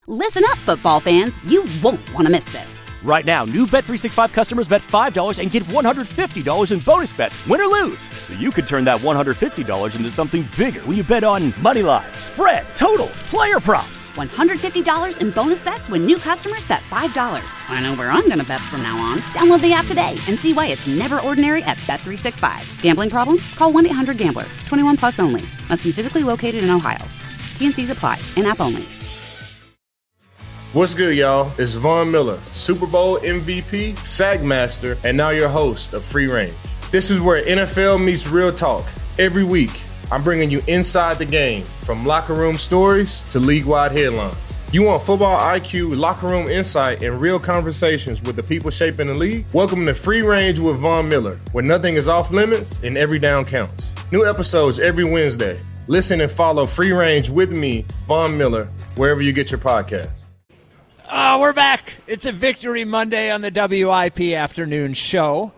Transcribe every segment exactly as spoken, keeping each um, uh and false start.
Listen up, football fans. You won't want to miss this. Right now, new Bet three sixty-five customers bet five dollars and get one hundred fifty dollars in bonus bets, win or lose. So you could turn that one hundred fifty dollars into something bigger when you bet on money line, spread, totals, player props. one hundred fifty dollars in bonus bets when new customers bet five dollars. I know where I'm going to bet from now on. Download the app today and see why it's never ordinary at Bet three sixty-five. Gambling problem? Call one eight hundred gambler. twenty-one plus only. Must be physically located in Ohio. T N Cs apply. In-app only. What's good, y'all? It's Von Miller, Super Bowl M V P, Sack Master, and now your host of Free Range. This is where N F L meets real talk. Every week, I'm bringing you inside the game, from locker room stories to league-wide headlines. You want football I Q, locker room insight, and real conversations with the people shaping the league? Welcome to Free Range with Von Miller, where nothing is off limits and every down counts. New episodes every Wednesday. Listen and follow Free Range with me, Von Miller, wherever you get your podcasts. Oh, we're back. It's a Victory Monday on the W I P Afternoon Show.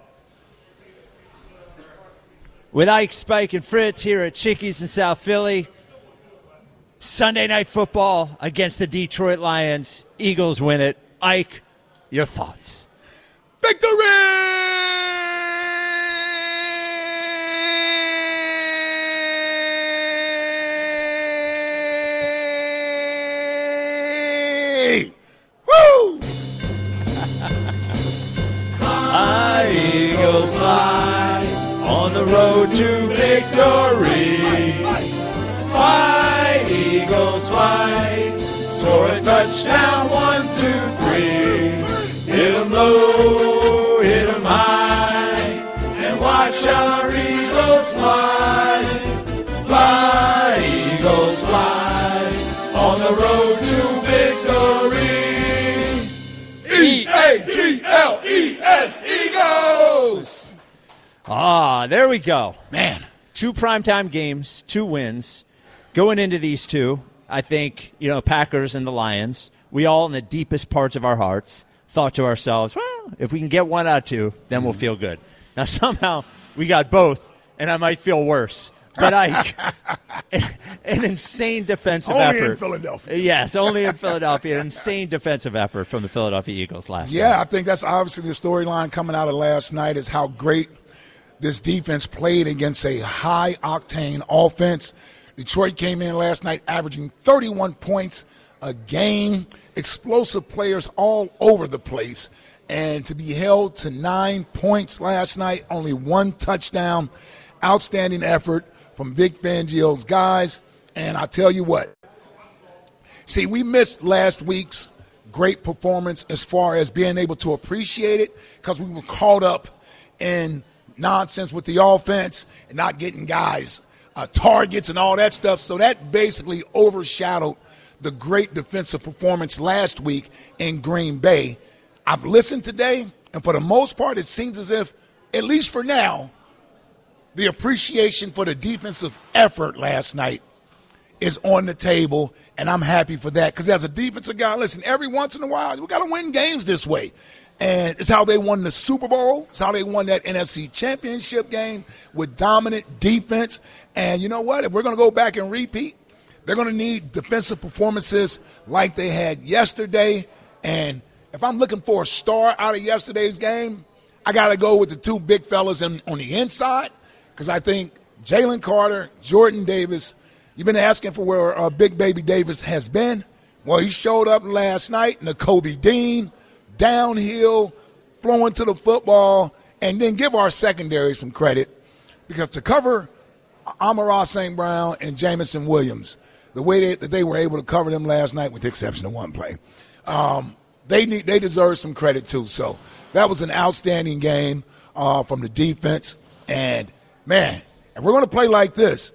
With Ike, Spike, and Fritz here at Chickies in South Philly. Sunday Night Football against the Detroit Lions. Eagles win it. Ike, your thoughts? Victory! Woo! Fly, Eagles, fly on the road to victory. Fly, Eagles, fly, score a touchdown, one, two, three. Hit 'em low, hit 'em high, and watch our Eagles fly. Fly, Eagles, fly on the road to victory. E A G L E S, Eagles! Ah, there we go. Man. Two primetime games, two wins. Going into these two, I think, you know, Packers and the Lions, we all in the deepest parts of our hearts thought to ourselves, well, if we can get one out of two, then we'll feel good. Now, somehow we got both, and I might feel worse. But I, an insane defensive only effort. in Philadelphia. Yes, only in Philadelphia. An insane defensive effort from the Philadelphia Eagles last night. Yeah, I think that's obviously the storyline coming out of last night is how great this defense played against a high-octane offense. Detroit came in last night averaging thirty-one points a game, explosive players all over the place. And to be held to nine points last night, only one touchdown, outstanding effort from Vic Fangio's guys. And I tell you what, see, we missed last week's great performance as far as being able to appreciate it because we were caught up in nonsense with the offense and not getting guys uh, targets and all that stuff. So that basically overshadowed the great defensive performance last week in Green Bay. I've listened today, and for the most part, it seems as if, at least for now, the appreciation for the defensive effort last night is on the table, and I'm happy for that. Because as a defensive guy, listen, every once in a while, we got to win games this way. And it's how they won the Super Bowl. It's how they won that N F C Championship game with dominant defense. And you know what? If we're going to go back and repeat, they're going to need defensive performances like they had yesterday. And if I'm looking for a star out of yesterday's game, I got to go with the two big fellas in, on the inside. Because I think Jalen Carter, Jordan Davis, you've been asking for where uh, Big Baby Davis has been. Well, he showed up last night. Nakobe Dean, downhill, flowing to the football, and then give our secondary some credit. Because to cover Amon-Ra Saint Brown and Jameson Williams, the way they, that they were able to cover them last night, with the exception of one play, um, they need they deserve some credit too. So that was an outstanding game uh, from the defense. And man, and we're going to play like this.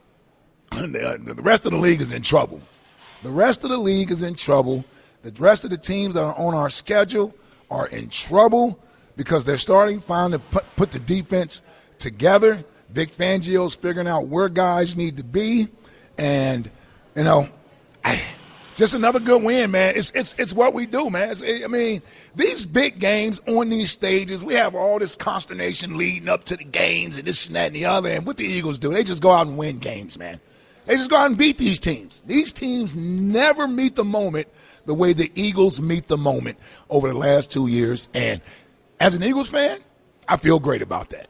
The rest of the league is in trouble. The rest of the league is in trouble. The rest of the teams that are on our schedule are in trouble because they're starting finally to put, put the defense together. Vic Fangio's figuring out where guys need to be. And, you know, I, just another good win, man. It's it's it's what we do, man. It's, I mean, these big games on these stages, we have all this consternation leading up to the games and this and that and the other. And what the Eagles do, they just go out and win games, man. They just go out and beat these teams. These teams never meet the moment the way the Eagles meet the moment over the last two years. And as an Eagles fan, I feel great about that.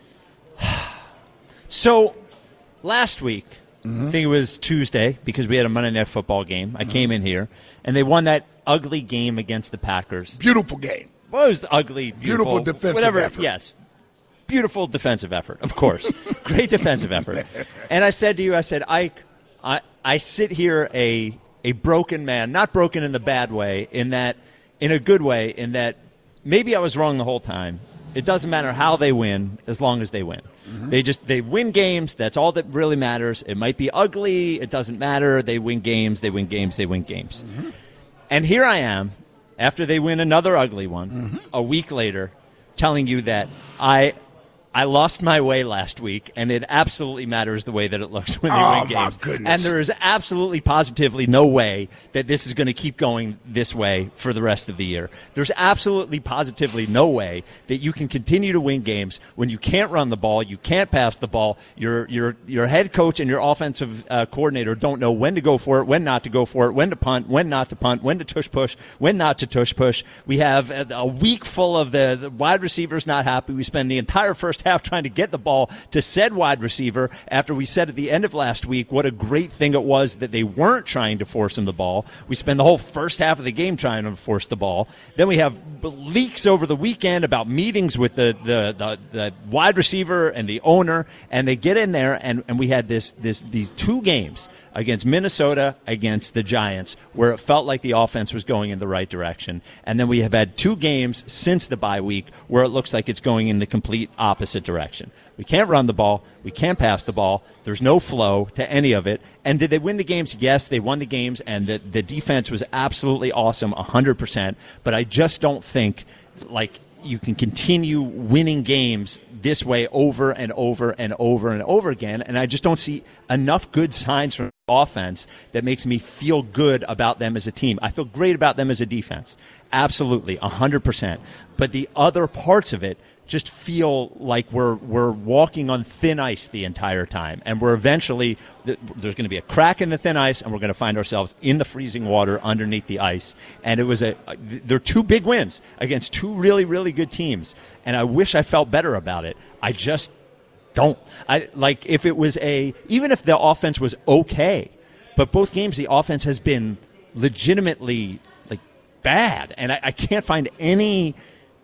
So last week, mm-hmm. I think it was Tuesday, because we had a Monday Night Football game. I mm-hmm. came in here, and they won that ugly game against the Packers. Beautiful game. Well, it was ugly, beautiful. Beautiful defensive whatever, effort. Yes. Beautiful defensive effort, of course. Great defensive effort. And I said to you, I said, Ike, I, I sit here a a broken man, not broken in the bad way, in that, in a good way, in that maybe I was wrong the whole time. It doesn't matter how they win as long as they win. Mm-hmm. They just they win games. That's all that really matters. It might be ugly. It doesn't matter. They win games. They win games. They win games. Mm-hmm. And here I am, after they win another ugly one, mm-hmm. a week later, telling you that I I lost my way last week, and it absolutely matters the way that it looks when they oh, win games. My goodness. And there is absolutely, positively no way that this is going to keep going this way for the rest of the year. There's absolutely, positively no way that you can continue to win games when you can't run the ball, you can't pass the ball, your your your head coach and your offensive uh, coordinator don't know when to go for it, when not to go for it, when to punt, when not to punt, when to tush push, when not to tush push. We have a, a week full of the, the wide receivers not happy. We spend the entire first half trying to get the ball to said wide receiver after we said at the end of last week what a great thing it was that they weren't trying to force him the ball. We spend the whole first half of the game trying to force the ball. Then we have leaks over the weekend about meetings with the, the, the, the wide receiver and the owner, and they get in there, and, and we had this this these two games against Minnesota, against the Giants, where it felt like the offense was going in the right direction. And then we have had two games since the bye week where it looks like it's going in the complete opposite direction. We can't run the ball. We can't pass the ball. There's no flow to any of it. And did they win the games? Yes, they won the games, and the, the defense was absolutely awesome, one hundred percent. But I just don't think, like, you can continue winning games this way over and over and over and over again. And I just don't see enough good signs from the offense that makes me feel good about them as a team. I feel great about them as a defense. Absolutely, one hundred percent. But the other parts of it just feel like we're we're walking on thin ice the entire time. And we're eventually, there's going to be a crack in the thin ice, and we're going to find ourselves in the freezing water underneath the ice. And it was a, they're two big wins against two really, really good teams. And I wish I felt better about it. I just don't. I like if it was a, even if the offense was okay, but both games the offense has been legitimately like bad. And I, I can't find any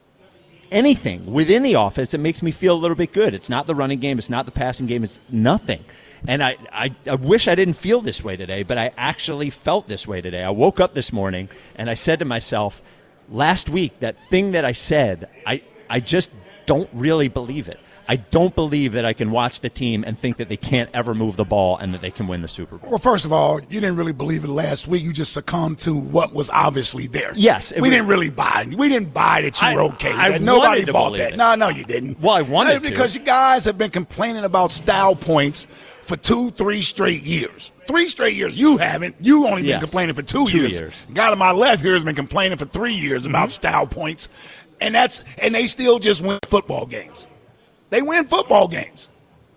anything within the offense that makes me feel a little bit good. It's not the running game. It's not the passing game. It's nothing. And I, I, I wish I didn't feel this way today, but I actually felt this way today. I woke up this morning, and I said to myself, last week, that thing that I said, I, I just don't really believe it. I don't believe that I can watch the team and think that they can't ever move the ball and that they can win the Super Bowl. Well, first of all, you didn't really believe it last week. You just succumbed to what was obviously there. Yes. We was, didn't really buy it. We didn't buy that you I, were okay with I that. Nobody to bought that. It. No, no, you didn't. Well, I wanted no, to. Because you guys have been complaining about style points for two, three straight years. Three straight years. You haven't. You only yes. been complaining for two, two years. years. The guy to my left here has been complaining for three years mm-hmm. about style points. And that's and they still just win football games. They win football games.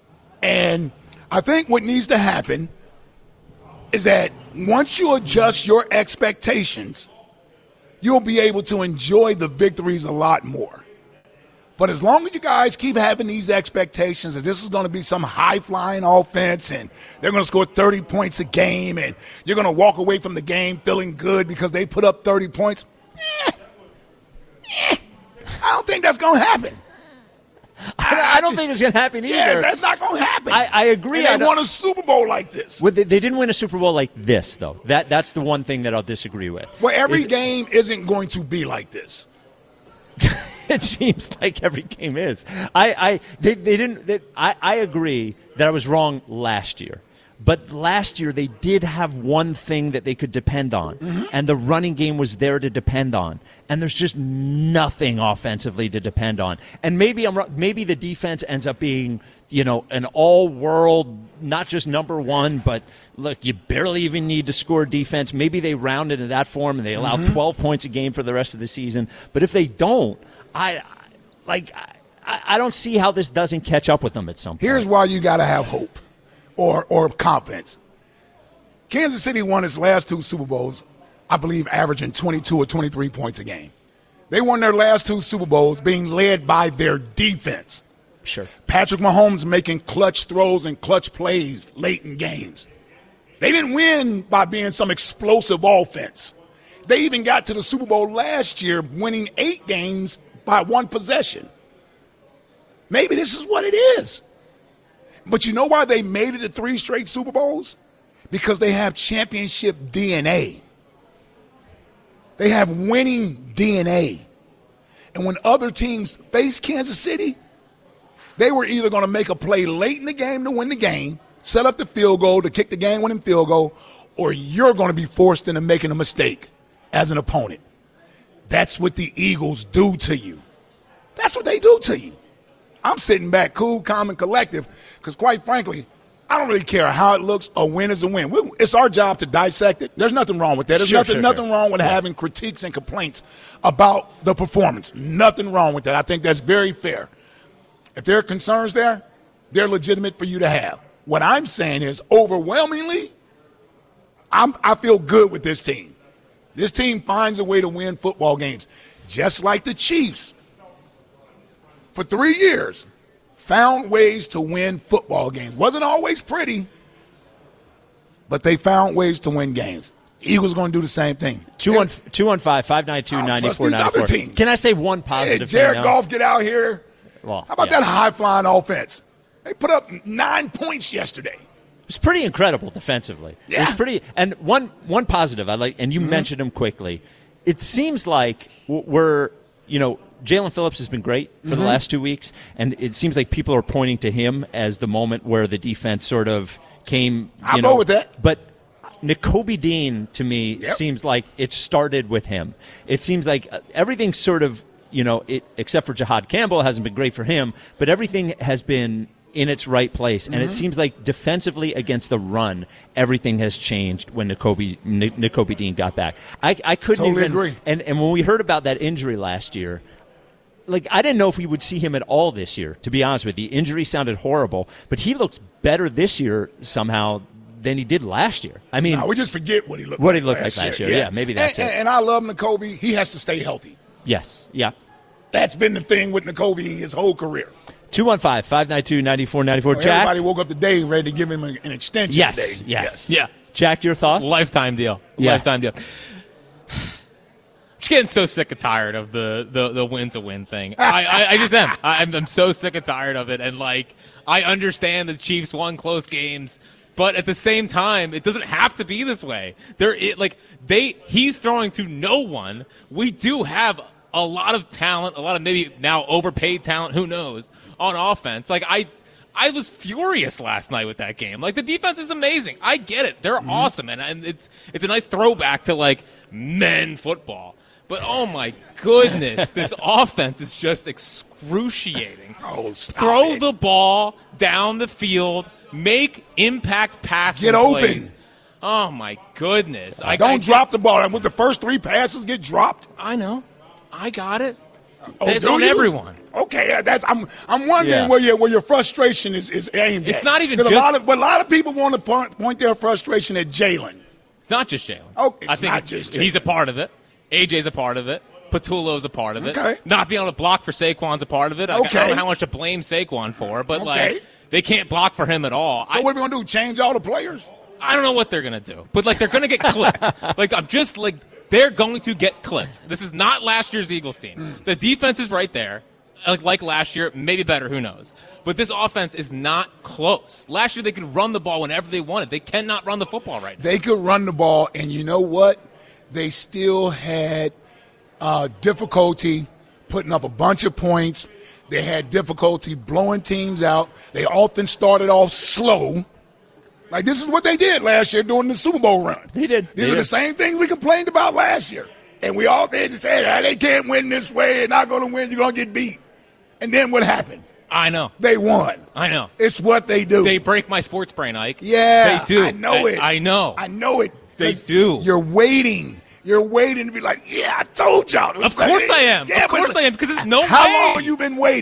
And I think what needs to happen is that once you adjust your expectations, you'll be able to enjoy the victories a lot more. But as long as you guys keep having these expectations that this is going to be some high-flying offense and they're going to score thirty points a game and you're going to walk away from the game feeling good because they put up thirty points, eh, eh, I don't think that's going to happen. I, I don't think it's going to happen either. Yes, that's not going to happen. I, I agree. And they won a Super Bowl like this. Well, they, they didn't win a Super Bowl like this, though. That That's the one thing that I'll disagree with. Well, every is, game isn't going to be like this. It seems like every game is. I, I, they, they didn't. They, I, I agree that I was wrong last year. But last year they did have one thing that they could depend on, mm-hmm. and the running game was there to depend on. And there's just nothing offensively to depend on. And maybe I'm maybe the defense ends up being, you know, an all-world, not just number one, but look, you barely even need to score defense. Maybe they round it in that form and they allow mm-hmm. twelve points a game for the rest of the season. But if they don't, I like I, I don't see how this doesn't catch up with them at some point. Here's why you got to have hope. or, or confidence. Kansas City won its last two Super Bowls, I believe, averaging twenty-two or twenty-three points a game. They won their last two Super Bowls being led by their defense. Sure. Patrick Mahomes making clutch throws and clutch plays late in games. They didn't win by being some explosive offense. They even got to the Super Bowl last year winning eight games by one possession. Maybe this is what it is. But you know why they made it to three straight Super Bowls? Because they have championship D N A. They have winning D N A. And when other teams face Kansas City, they were either going to make a play late in the game to win the game, set up the field goal to kick the game-winning field goal, or you're going to be forced into making a mistake as an opponent. That's what the Eagles do to you. That's what they do to you. I'm sitting back cool, calm, and collective because, quite frankly, I don't really care how it looks. A win is a win. We, it's our job to dissect it. There's nothing wrong with that. There's sure, nothing, sure, nothing sure. wrong with yeah. having critiques and complaints about the performance. Nothing wrong with that. I think that's very fair. If there are concerns there, they're legitimate for you to have. What I'm saying is, overwhelmingly, I'm, I feel good with this team. This team finds a way to win football games, just like the Chiefs. For three years, found ways to win football games. Wasn't always pretty, but they found ways to win games. Eagles going to do the same thing. two one five, five nine two, nine four nine four. Can I say one positive Hey, Jared thing? Goff, get out here. Well, How about yeah. that high-flying offense? They put up nine points yesterday. It was pretty incredible defensively. Yeah. It was pretty. And one one positive I like, and you Mm-hmm. mentioned him quickly. It seems like we're, you know, Jalen Phillips has been great for Mm-hmm. the last two weeks, and it seems like people are pointing to him as the moment where the defense sort of came. You I'll know, go with that. But Nakobe Dean, to me, Yep. seems like it started with him. It seems like everything sort of, you know, it, except for Jahad Campbell, hasn't been great for him, but everything has been in its right place. And Mm-hmm. it seems like defensively against the run, everything has changed when Nakobe, N- Nakobe Dean got back. I, I couldn't Totally even agree. And, and when we heard about that injury last year, like, I didn't know if we would see him at all this year, to be honest with you. The injury sounded horrible, but he looks better this year somehow than he did last year. I mean, No, we just forget what he looked What like he looked last like last year. year. Yeah, maybe that's and, it. And I love Nakobe. He has to stay healthy. yes, yeah. That's been the thing with Nakobe his whole career. two one five, five nine two, nine four nine four. Well, Jack? everybody woke up today ready to give him an an extension Yes, today. yes. Yeah. Jack, your thoughts? Lifetime deal. Yeah. Lifetime deal. I'm just getting so sick and tired of the the, the win's a win thing. I, I, I just am. I, I'm, I'm so sick and tired of it. And, like, I understand the Chiefs won close games, but at the same time, it doesn't have to be this way. There, it, like, they, he's throwing to no one. We do have a lot of talent, a lot of maybe now overpaid talent, who knows, on offense. Like, I I was furious last night with that game. Like, the defense is amazing. I get it. They're Mm-hmm. awesome, and, and it's it's a nice throwback to, like, men football. But, oh, my goodness, this offense is just excruciating. Oh, stop Throw it. the ball down the field. Make impact passes. Get open. Plays. Oh, my goodness. I, Don't I drop just- the ball. With the first three passes get dropped. I know. I got it. Oh, It's do on you? everyone. Okay, that's I'm I'm wondering Yeah. where your where your frustration is, is aimed at. It's not even 'Cause a just- lot of but a lot of people want to point, point their frustration at Jalen. It's not just Jalen. Oh, it's I think not it's, just he's Jalen. a part of it. A J's a part of it. Patullo's a part of it. Okay. Not being able to block for Saquon's a part of it. I, I Okay. don't know how much to blame Saquon for, but Okay. like they can't block for him at all. So I, what are we gonna do? Change all the players? I don't know what they're gonna do, but like they're gonna get clipped. Like I'm just like they're going to get clipped. This is not last year's Eagles team. Mm. The defense is right there, like like last year, maybe better. Who knows? But this offense is not close. Last year they could run the ball whenever they wanted. They cannot run the football right now. They could run the ball, and you know what? They still had uh, difficulty putting up a bunch of points. They had difficulty blowing teams out. They often started off slow. Like, this is what they did last year during the Super Bowl run. They did. These They are did. the same things we complained about last year. And we all did just say, ah, they can't win this way. They're not going to win. You're going to get beat. And then what happened? I know. They won. I know. It's what they do. They break my sports brain, Ike. Yeah, they do. I know I, it. I know. I know it. They 'Cause do. You're waiting. You're waiting to be like, yeah, I told y'all. It was Of course like, I am. Yeah, Of course but I am, because there's no How way. long have you been waiting?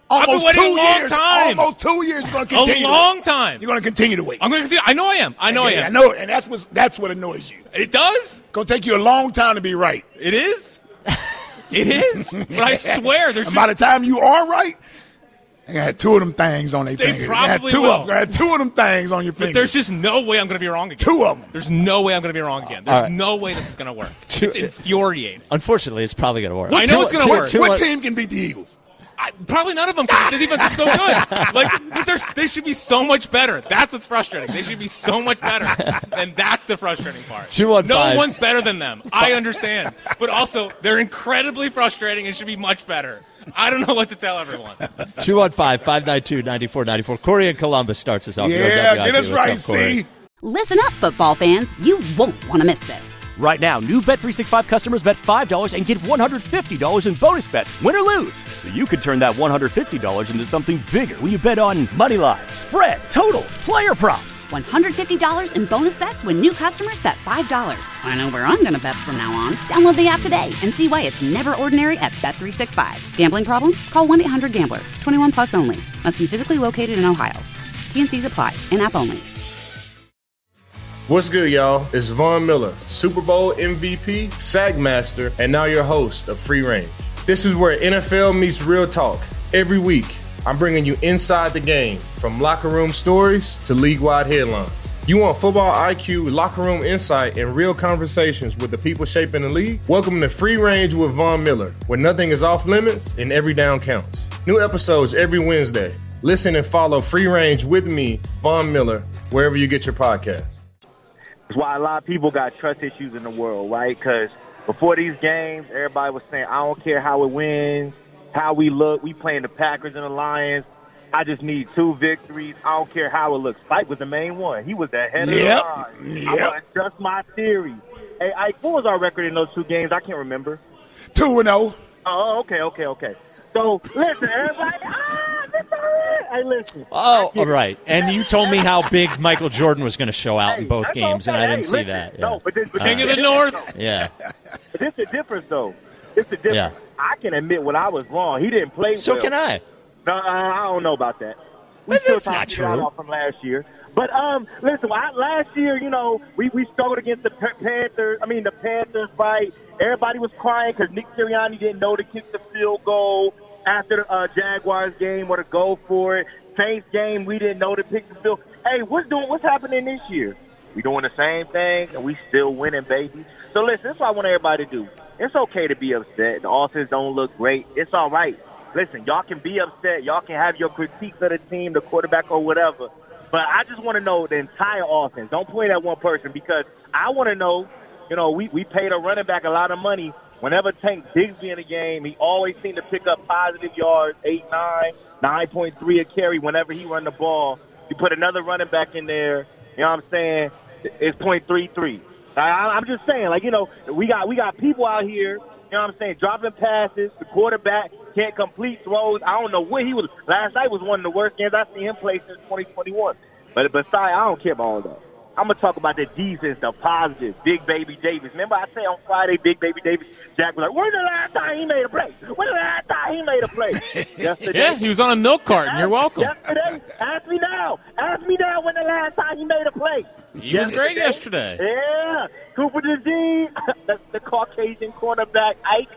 Almost I've been waiting two a long years. time. Almost two years. You're going to continue. A long to time. You're going to continue to wait. I'm going to continue. I know I am. I know yeah, I am. I know it, and that's what that's what annoys you. It does. It's going to take you a long time to be right. It is. It is. But I swear, there's. And by the time you are right, they had two of them things on their They fingers. probably they had two will. Of, they had two of them things on your But fingers. there's just no way I'm going to be wrong again. two of them. There's no way I'm going to be wrong again. There's right. no way this is going to work. Two- It's infuriating. Unfortunately, it's probably going to work. I know it's gonna work. two- What two- team can beat the Eagles? I, probably none of them because the defense is so good. Like they're, they should be so much better. That's what's frustrating. They should be so much better, and that's the frustrating part. Two on no five. one's better than them. I understand, but also they're incredibly frustrating and should be much better. I don't know what to tell everyone. two one five, five nine two, nine four nine four. Corey in Columbus starts us off. Yeah, You're on W I P. get us What's right, up, Corey? see? Listen up, football fans. You won't want to miss this. Right now, new Bet three sixty-five customers bet five dollars and get one hundred fifty dollars in bonus bets, win or lose. So you could turn that one hundred fifty dollars into something bigger when you bet on money line, spread, totals, player props. one hundred fifty dollars in bonus bets when new customers bet five dollars. I know where I'm going to bet from now on. Download the app today and see why it's never ordinary at Bet three sixty-five. Gambling problem? Call one eight hundred gambler. twenty-one plus only. Must be physically located in Ohio. T N Cs apply. In-app only. What's good, y'all? It's Von Miller, Super Bowl M V P, Sack Master, and now your host of Free Range. This is where N F L meets real talk. Every week, I'm bringing you inside the game, from locker room stories to league-wide headlines. You want football I Q, locker room insight, and real conversations with the people shaping the league? Welcome to Free Range with Von Miller, where nothing is off limits and every down counts. New episodes every Wednesday. Listen and follow Free Range with me, Von Miller, wherever you get your podcasts. That's why a lot of people got trust issues in the world, right? Because before these games, everybody was saying, I don't care how it wins, how we look. We playing the Packers and the Lions. I just need two victories. I don't care how it looks. Spike was the main one. He was the head Yep. of the line. Yep. I want to adjust my theory. Hey, Ike, what was our record in those two games? I can't remember. Two and oh. Oh, okay, okay, okay. So, listen, everybody. Ah, that's all right. Hey, listen. Oh, all right. And you told me how big Michael Jordan was going to show out Hey, in both that's games, okay. and I didn't Hey, see listen. that. Yeah. No, but this, but King this, of the North. Yeah. But this is the difference, though. It's the difference. Yeah. I can admit when I was wrong. He didn't play So well. can I. No, I don't know about that. We But still that's trying not to figure it true. out from last year. But um, listen, I, last year, you know, we, we struggled against the P- Panthers. I mean, the Panthers, right? Everybody was crying because Nick Sirianni didn't know to kick the field goal after the uh, Jaguars game or to go for it. Saints game, we didn't know to pick the field. Hey, what's doing? What's happening this year? We doing the same thing, and we still winning, baby. So listen, this is what I want everybody to do. It's okay to be upset. The offense don't look great. It's all right. Listen, y'all can be upset. Y'all can have your critiques of the team, the quarterback, or whatever. But I just want to know the entire offense. Don't point at one person because I want to know, you know, we, we paid a running back a lot of money. Whenever Tank Bigsby in the game, he always seemed to pick up positive yards, eight, nine, nine point three a carry whenever he run the ball. You put another running back in there, you know what I'm saying, it's point three three. I, I'm just saying, like, you know, we got we got people out here, you know what I'm saying, dropping passes. The quarterback can't complete throws. I don't know what he was. Last night was one of the worst games I've seen him play since twenty twenty-one. But besides, I don't care about all that. I'm going to talk about the defense, the positive, Big Baby Davis. Remember I said on Friday, Big Baby Davis, Jack was like, when's the last time he made a play? When's the last time he made a play? Yesterday. Yeah, he was on a milk carton. You're welcome. Yesterday. Ask me now. Ask me now when the last time he made a play. He was great yesterday. Yeah. Cooper DeJean, the, the Caucasian cornerback, Ike.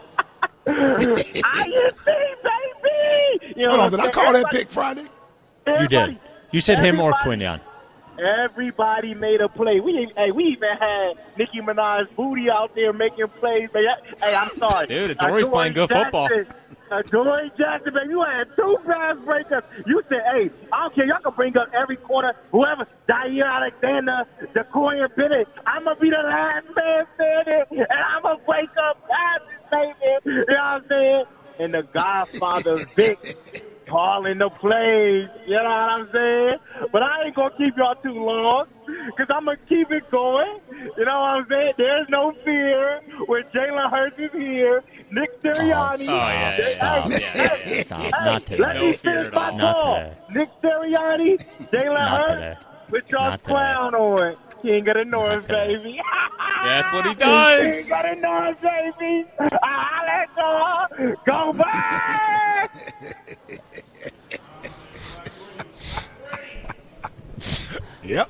I U C, baby! You know Hold on, what did I'm I call saying? that Everybody- pick Friday? You everybody- did. You said him or everybody- Quinion. Everybody made a play. We even, hey, we even had Nicki Minaj's booty out there making plays. But hey, I'm sorry, Dude, Adorie's Adoree playing good Jackson, football. Adoree Jackson, baby, you had two pass breakups. You said, hey, I don't care. Y'all can bring up every corner, whoever, Jair Alexander, Decoy Bennett. I'm gonna be the last man standing, and I'm gonna break up passes, baby. You know what I'm saying? And the Godfather Vic calling the plays, you know what I'm saying? But I ain't going to keep y'all too long because I'm going to keep it going. You know what I'm saying? There's no fear when Jalen Hurts is here. Nick Sirianni. Oh, yeah, Hey, stop. hey, Yeah, hey, stop. hey, Not today. Let No me fear finish at my all. Not call. today. Nick Sirianni, Jalen Not Hurts, today. with y'all's Not today. clown on. King of the North, today. baby. That's what he does. King of the North, baby. Ah, let's go. Go back. Yep.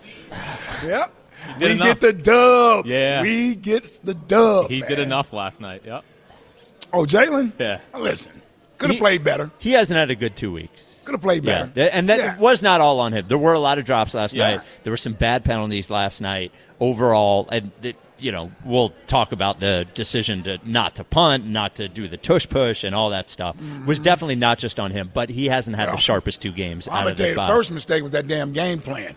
Yep. did We enough. get the dub. Yeah. We get the dub. He man. did enough last night. Yep. Oh, Jalen? Yeah. Listen, could have He- played better. He hasn't had a good two weeks. Could have played Yeah, better. and that Yeah. was not all on him. There were a lot of drops last Yeah. night. There were some bad penalties last night overall, and it, you know we'll talk about the decision to not to punt, not to do the tush push, and all that stuff. Mm-hmm. Was definitely not just on him, but he hasn't had No. the sharpest two games I'm out going of to tell the you, the bottom. first mistake was that damn game plan.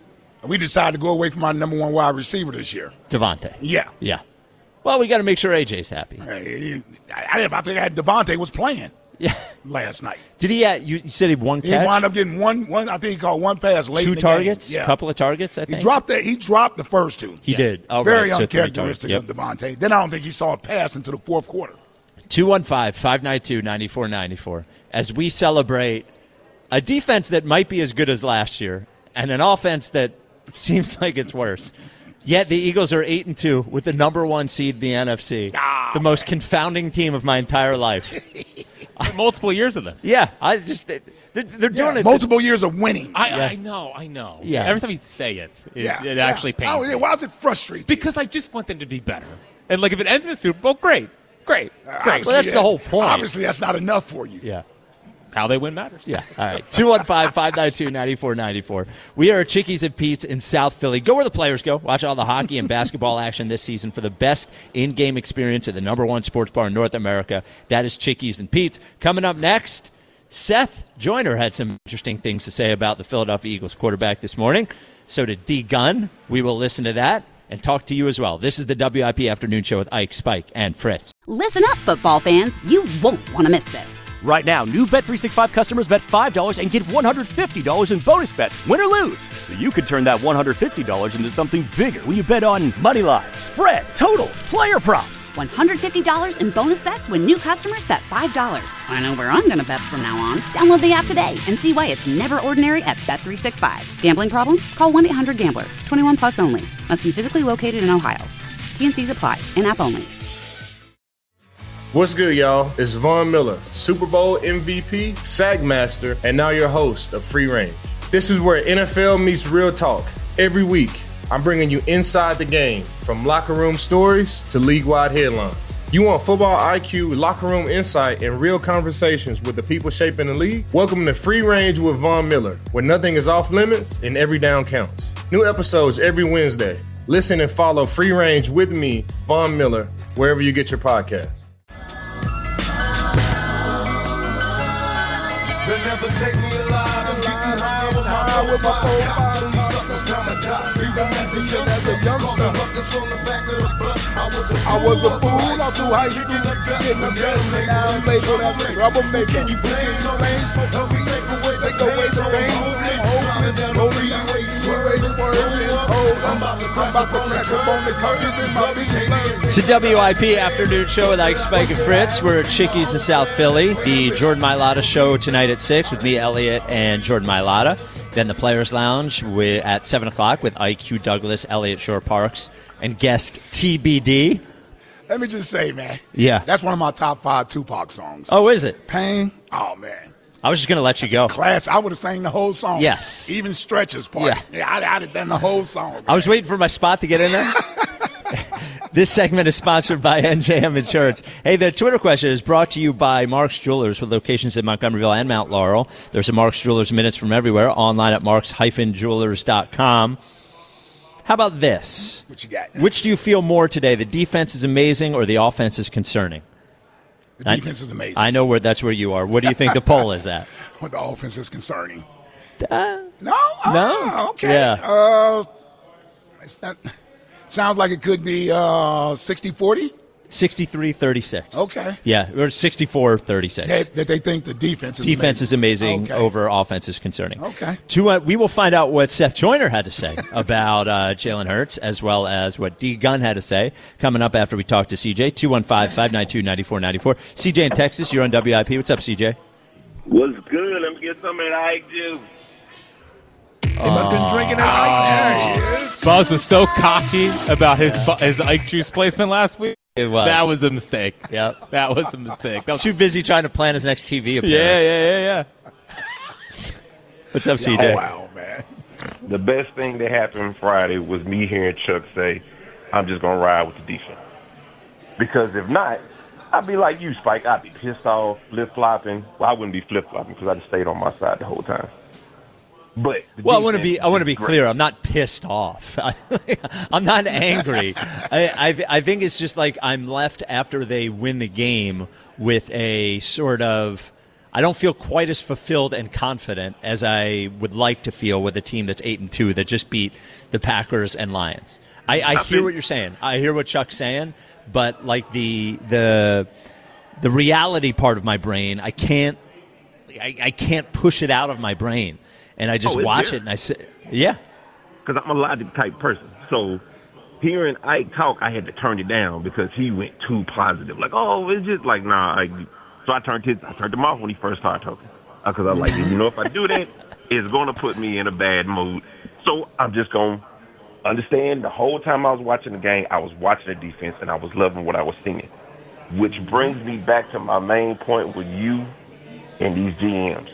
We decided to go away from our number one wide receiver this year. Devontae. Yeah. Yeah. Well, we got to make sure A J's happy. Hey, I, I, I think I had Devontae was playing Yeah. last night. Did he? Uh, you, you said he had one He catch, wound up getting one, one. I think he caught one pass late two in the targets, game. Yeah. couple of targets. I He think dropped that. He dropped the first two. He did. Oh, Very right. So three uncharacteristic targets. of Devontae. Then I don't think he saw a pass into the fourth quarter. two one five, five nine two, nine four nine four as we celebrate a defense that might be as good as last year and an offense that seems like it's worse. Yet the Eagles are eight and two with the number one seed in the N F C. Ah, the most confounding team of my entire life. Multiple years of this. Yeah, I just they're, they're doing it. Multiple years of winning. I, Yes. I know, I know. Yeah. Every time you say it, it, yeah, it yeah. actually pains Oh, yeah. me. Why is it frustrating? Because I just want them to be better. And like if it ends in a Super Bowl, great, great, great. Well, that's the whole point. Obviously, that's not enough for you. Yeah. How they win matters. Yeah. All right. two one five, five nine two, nine four nine four. We are at Chickies and Pete's in South Philly. Go where the players go. Watch all the hockey and basketball action this season for the best in-game experience at the number one sports bar in North America. That is Chickies and Pete's. Coming up next, Seth Joyner had some interesting things to say about the Philadelphia Eagles quarterback this morning. So did D. Gunn. We will listen to that and talk to you as well. This is the W I P Afternoon Show with Ike, Spike, and Fritz. Listen up, football fans. You won't want to miss this. Right now, new Bet three sixty-five customers bet five dollars and get one hundred fifty dollars in bonus bets, win or lose. So you could turn that one hundred fifty dollars into something bigger when you bet on money line, spread, totals, player props. one hundred fifty dollars in bonus bets when new customers bet five dollars. I know where I'm going to bet from now on. Download the app today and see why it's never ordinary at Bet three sixty-five. Gambling problem? Call one eight hundred gambler. twenty-one plus only. Must be physically located in Ohio. T N Cs apply. In-app only. What's good, y'all? It's Von Miller, Super Bowl M V P, SAG Master, and now your host of Free Range. This is where N F L meets real talk. Every week, I'm bringing you inside the game, from locker room stories to league-wide headlines. You want football I Q, locker room insight, and real conversations with the people shaping the league? Welcome to Free Range with Von Miller, where nothing is off limits and every down counts. New episodes every Wednesday. Listen and follow Free Range with me, Von Miller, wherever you get your podcasts. They'll never take me alive. I'm getting high with my High with my full full body. body. Suckers tryna die. Even as a- Even as a youngster. Motherfuckers from the back of the bus. I was a I was a fool fool all through high school, getting the best, and now I'm labeled as a troublemaker. You put in the veins, Help me take away the take away the pain. veins, hopeless, holy, two-way swerve, and hold. I'm about to crash up on the covers in my big blood. It's a W I P Afternoon Show with Ike, Spike, and Fritz. We're at Chickies in South Philly. The Jordan Mailata Show tonight at six with me, Elliot, and Jordan Mailata. Then the Players Lounge with, at seven o'clock with I Q Douglas, Elliot Shore Parks, and guest T B D. Let me just say, man. Yeah. That's one of my top five Tupac songs. Oh, is it? Pain. Oh, man. I was just going to let you go. Class. I would have sang the whole song. Yes. Even Stretcher's part. Yeah. Yeah, I'd, I'd have done the whole song. I was waiting for my spot to get in there. This segment is sponsored by N J M Insurance. Hey, the Twitter question is brought to you by Mark's Jewelers with locations in Montgomeryville and Mount Laurel. There's a Mark's Jewelers Minutes from everywhere online at marks dash jewelers dot com. How about this? What you got? Which do you feel more today? The defense is amazing or the offense is concerning? The defense is amazing. I know where that's where you are. What do you think the poll is at? What the offense is concerning. Uh, No? No? Oh, okay. Yeah. Uh, it's not, sounds like it could be uh, sixty forty. sixty-three thirty-six. Okay. Yeah, or sixty-four thirty-six. That, that they think the defense is Defense amazing. is amazing Okay. over offense is concerning. Okay. To, uh, we will find out what Seth Joyner had to say about uh, Jalen Hurts, as well as what D. Gunn had to say, coming up after we talk to C J. two one five, five nine two, nine four nine four. C J in Texas, you're on W I P. What's up, C J? What's good? Let me get some of that Ike juice. They must have been drinking that Ike juice. Buzz was so cocky about his his Ike juice placement last week. It was. That was a mistake. Yep. That was a mistake. That was, Too busy trying to plan his next T V appearance. yeah, yeah, yeah, yeah. What's up, C J? Oh, wow, man. The best thing that happened Friday was me hearing Chuck say, I'm just going to ride with the defense. Because if not, I'd be like you, Spike. I'd be pissed off, flip-flopping. Well, I wouldn't be flip-flopping because I'd stayed on my side the whole time. But well, I want to be I want to be clear. I'm not pissed off. I'm not angry. I, I I think it's just like I'm left after they win the game with a sort of I don't feel quite as fulfilled and confident as I would like to feel with a team that's eight and two that just beat the Packers and Lions. I, I hear what you're saying. I hear what Chuck's saying, but like the the the reality part of my brain, I can't I, I can't push it out of my brain. And I just oh, watch there. it, and I say, yeah. Because I'm a logic type person. So hearing Ike talk, I had to turn it down because he went too positive. Like, oh, it's just like, nah. I, so I turned his, I turned him off when he first started talking. Because I'm like, you know, if I do that, it's going to put me in a bad mood. So I'm just going to understand the whole time I was watching the game, I was watching the defense, and I was loving what I was seeing. Which brings me back to my main point with you and these G Ms.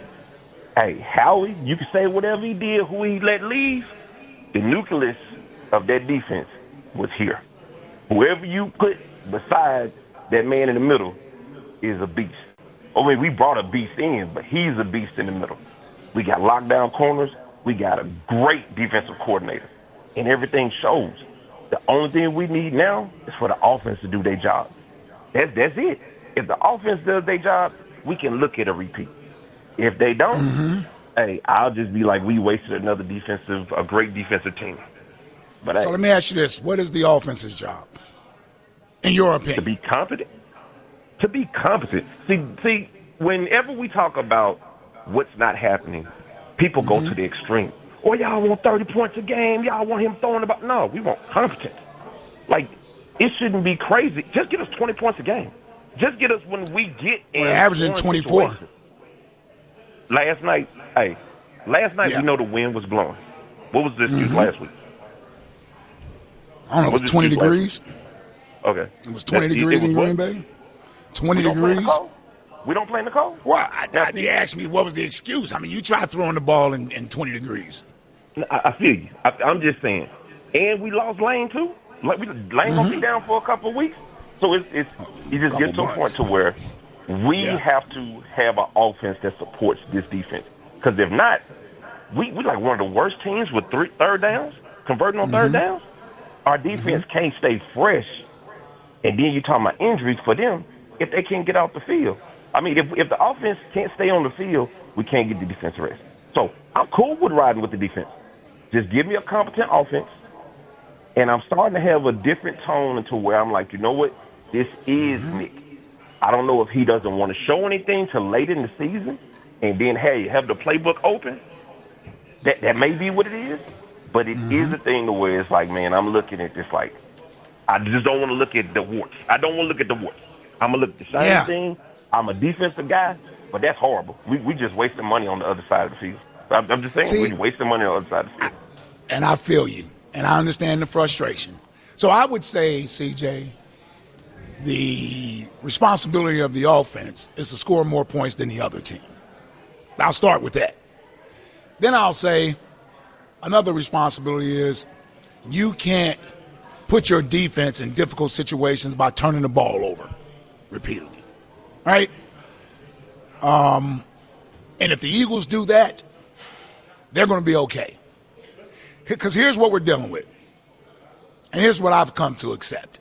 Hey, Howie, you can say whatever he did, who he let leave. The nucleus of that defense was here. Whoever you put beside that man in the middle is a beast. I mean, we brought a beast in, but he's a beast in the middle. We got lockdown corners. We got a great defensive coordinator, and everything shows. The only thing we need now is for the offense to do their job. That's, that's it. If the offense does their job, we can look at a repeat. If they don't, mm-hmm. hey, I'll just be like, we wasted another defensive, a great defensive team. But so hey, let me ask you this: what is the offense's job, in your opinion? To be competent. To be competent. See, see, whenever we talk about what's not happening, people mm-hmm. go to the extreme. Oh, y'all want thirty points a game. Y'all want him throwing about. No, we want competence. Like, it shouldn't be crazy. Just get us twenty points a game. Just get us when we get in. We're averaging twenty-four. Situations. Last night, hey, last night yeah. we know the wind was blowing. What was the excuse mm-hmm. last week? I don't know, it was twenty degrees. Okay. It was twenty That's, degrees it in Green Bay? twenty we degrees? We don't play in the cold? Well, I, I, you asked me what was the excuse. I mean, you tried throwing the ball in, in twenty degrees. I, I feel you. I, I'm just saying. And we lost Lane, too. Like we, Lane mm-hmm. going to be down for a couple of weeks. So it's, it's you just get to a point to where we yeah. have to have an offense that supports this defense. Because if not, we we like one of the worst teams with three third downs, converting on mm-hmm. third downs. Our defense mm-hmm. can't stay fresh. And then you're talking about injuries for them if they can't get out the field. I mean, if if the offense can't stay on the field, we can't get the defense rest. So I'm cool with riding with the defense. Just give me a competent offense. And I'm starting to have a different tone into where I'm like, you know what? This is mm-hmm. Nick. I don't know if he doesn't want to show anything till late in the season. And then, hey, have the playbook open. That that may be what it is, but it mm-hmm. is a thing to where it's like, man, I'm looking at this like, I just don't want to look at the warts. I don't want to look at the warts. I'm going to look at the shiny yeah. thing. I'm a defensive guy, but that's horrible. We we just wasting money on the other side of the field. I'm, I'm just saying, See, we're wasting money on the other side of the field. And I feel you, and I understand the frustration. So I would say, C J, the responsibility of the offense is to score more points than the other team. I'll start with that. Then I'll say another responsibility is you can't put your defense in difficult situations by turning the ball over repeatedly, right? Um, and if the Eagles do that, they're going to be okay. Because here's what we're dealing with, and here's what I've come to accept.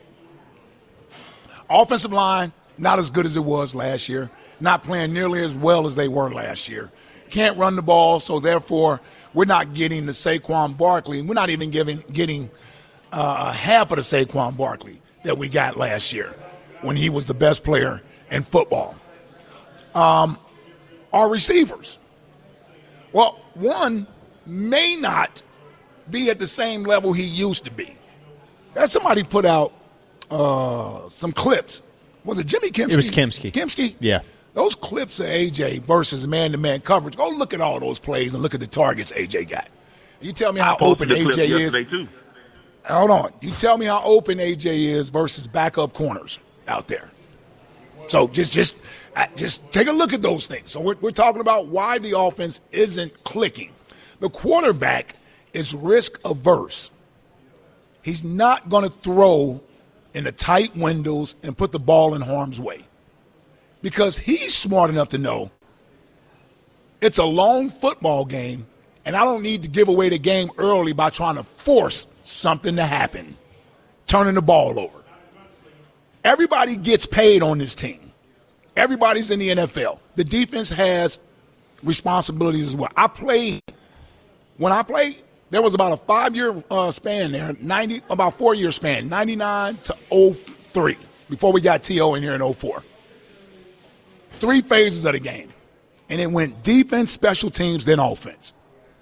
Offensive line, not as good as it was last year. Not playing nearly as well as they were last year. Can't run the ball, so therefore we're not getting the Saquon Barkley. We're not even giving, getting uh, half of the Saquon Barkley that we got last year when he was the best player in football. Um, our receivers. Well, one may not be at the same level he used to be. That somebody put out uh, some clips. Was it Jimmy Kempski? It was Kempski. Kempski? Yeah. Those clips of A J versus man-to-man coverage, go look at all those plays and look at the targets A J got. You tell me how open A J is. Too. Hold on. You tell me how open A J is versus backup corners out there. So just just just take a look at those things. So we're, we're talking about why the offense isn't clicking. The quarterback is risk averse. He's not going to throw in the tight windows and put the ball in harm's way because he's smart enough to know it's a long football game, and I don't need to give away the game early by trying to force something to happen, turning the ball over. Everybody gets paid on this team. Everybody's in the N F L. The defense has responsibilities as well. I played – when I played, there was about a five-year uh, span there, ninety about four-year span, ninety-nine to oh three, before we got T O in here in oh four. Three phases of the game. And it went defense, special teams, then offense.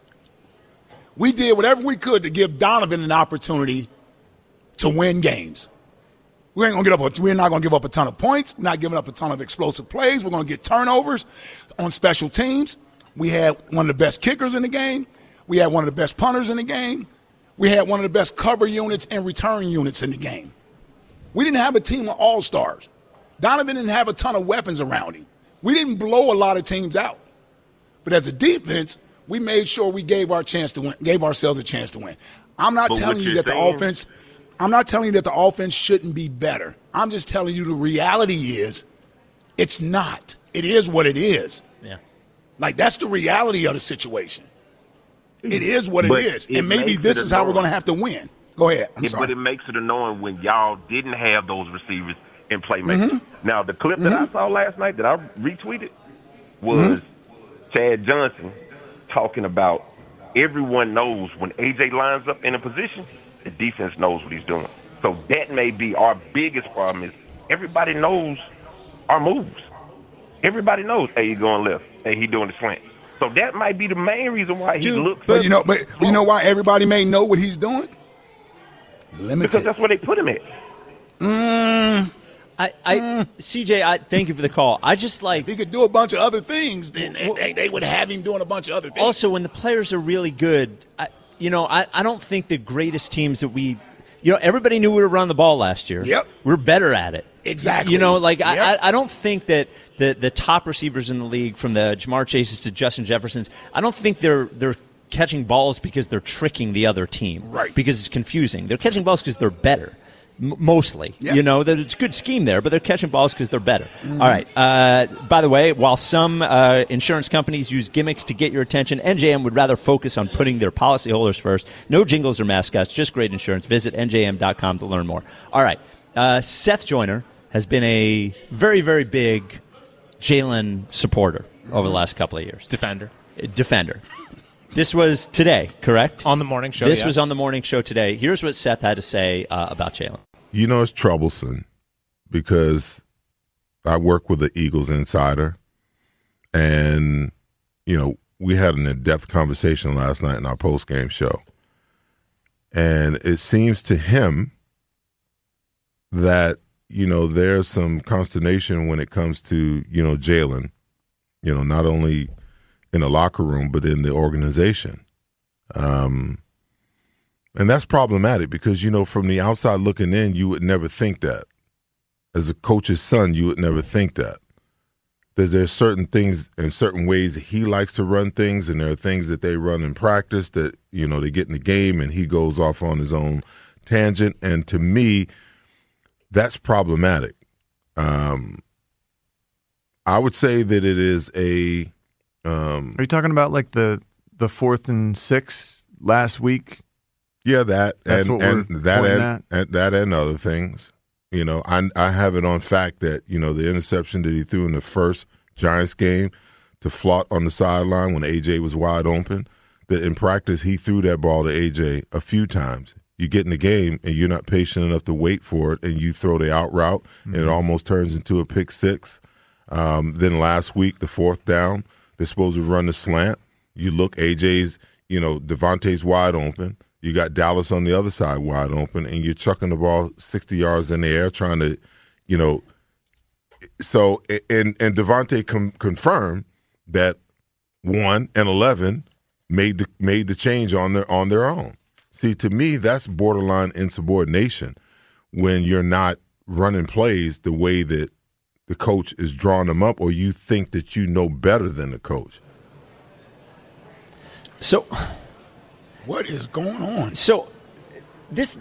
We did whatever we could to give Donovan an opportunity to win games. We ain't gonna get up. A, we're not gonna give up a ton of points. We're not giving up a ton of explosive plays. We're gonna get turnovers on special teams. We had one of the best kickers in the game. We had one of the best punters in the game. We had one of the best cover units and return units in the game. We didn't have a team of all-stars. Donovan didn't have a ton of weapons around him. We didn't blow a lot of teams out. But as a defense, we made sure we gave our chance to win, gave ourselves a chance to win. I'm not But telling what you you're that the saying- offense I'm not telling you that the offense shouldn't be better. I'm just telling you the reality is it's not. It is what it is. Yeah. Like, that's the reality of the situation. It is what it But is. it And maybe makes this it is how we're annoying. going to have to win. Go ahead. I'm Yeah, sorry. but it makes it annoying when y'all didn't have those receivers and playmakers. Mm-hmm. Now, the clip that I saw last night that I retweeted was Mm-hmm. Chad Johnson talking about everyone knows when A J lines up in a position, the defense knows what he's doing. So that may be our biggest problem is everybody knows our moves. Everybody knows, hey, he's going left. Hey, he doing the slant. So that might be the main reason why he Dude, looks. But you know, but you know why everybody may know what he's doing? Limited. because that's where they put him at. Mm, I, I C J, I thank you for the call. I just like he could do a bunch of other things. Then they, they, they would have him doing a bunch of other things. also when the players are really good. I, you know, I, I don't think the greatest teams that we, you know, everybody knew we were running the ball last year. Yep. We're better at it. Exactly. You know, like I, Yep. I, I don't think that the the top receivers in the league, from the Jamar Chases to Justin Jeffersons, I don't think they're they're catching balls because they're tricking the other team. Right. Because it's confusing. They're catching balls because they're better. M- mostly, Yeah. you know, that it's a good scheme there, but they're catching balls because they're better. Mm-hmm. All right. Uh, by the way, while some uh, insurance companies use gimmicks to get your attention, N J M would rather focus on putting their policyholders first. No jingles or mascots, just great insurance. Visit N J M dot com to learn more. All right. Uh, Seth Joyner has been a very, very big Jalen supporter over the last couple of years. Defender. Defender. This was today, correct? On the morning show, This yes. was on the morning show today. Here's what Seth had to say uh, about Jalen. You know, it's troublesome because I work with the Eagles Insider, and, you know, we had an in-depth conversation last night in our post-game show. And it seems to him that, you know, there's some consternation when it comes to, you know, Jalen, you know, not only in the locker room, but in the organization. Um And that's problematic because, you know, from the outside looking in, you would never think that. As a coach's son, you would never think that. There's, there's certain things and certain ways that he likes to run things, and there are things that they run in practice that, you know, they get in the game and he goes off on his own tangent. And to me, that's problematic. Um, I would say that it is a um, Are you talking about like the the fourth and six last week? Yeah, that That's and, what we're and that pointing and, and that and other things. You know, I I have it on fact that, you know, the interception that he threw in the first Giants game to Flott on the sideline when A J was wide open, that in practice he threw that ball to A J a few times. You get in the game and you're not patient enough to wait for it, and you throw the out route, mm-hmm. and it almost turns into a pick six. Um, then last week, the fourth down, they're supposed to run the slant. You look, A J's, you know, Devontae's wide open. You got Dallas on the other side wide open, and you're chucking the ball sixty yards in the air trying to, you know. So, and, and Devontae com- confirmed that one and eleven made the made the change on their on their own. See, to me, that's borderline insubordination when you're not running plays the way that the coach is drawing them up, or you think that you know better than the coach. So, what is going on? So, this.